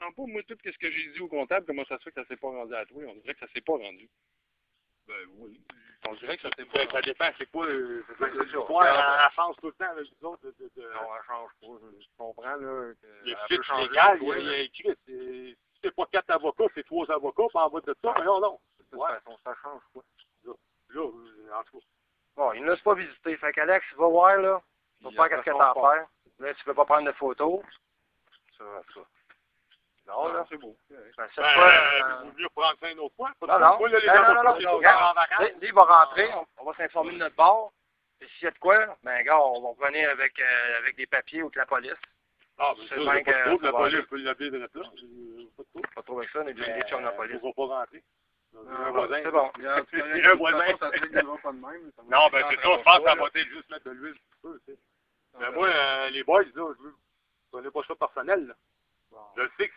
comprends pas, moi, tout ce que j'ai dit au comptable, comment ça se fait que ça s'est pas rendu à toi? On dirait que ça s'est pas rendu. Ben oui. On dirait que ça s'est pas rendu. Ça dépend, c'est quoi, Ouais, elle change tout le temps, là, nous autres, Non, elle change pas. Je comprends, là, le qu'elle fit peut changer légal, de toi, il y là. a écrit, si c'est pas 4 avocats, c'est 3 avocats, puis en bas de ça, mais non, non. De toute Ouais. façon, ça change pas. Là, en tout cas. Bon, il ne laisse pas visiter. Fait qu'Alex, va voir, là. Tu vas faire qu'est-ce que t'as à faire. Là, tu peux pas prendre de photos. Ça, en tout cas. Non, là. C'est beau. Ben, cette fois, Vous venir prendre ça une autre fois? non, non. Moi, là, les Non, non, avocats, non, c'est non. tous en vacances. Regarde, lui, il va rentrer. On va s'informer de notre bord. Et s'il y a de quoi, ben, gars, on va revenir avec des papiers ou que la police. Ah, mais C'est ça, bien j'ai pas de que trouble, ça la va police aller. peut l'appeler de là. Pas de trouble. Pas trop avec ça, on est bien des chums de la police. Ils vont pas rentrer. Un bon, voisin. c'est bon. Regarde, c'est correct. Un voisin. Ça se réglera pas de même. Ça va Non, être ben c'est ça, entre je pense que toi, ça là. va être juste mettre de l'huile un petit peu, tu sais. Ah, Mais ben, moi, les boys, là, je connais pas ça personnel, là. Bon. Je sais que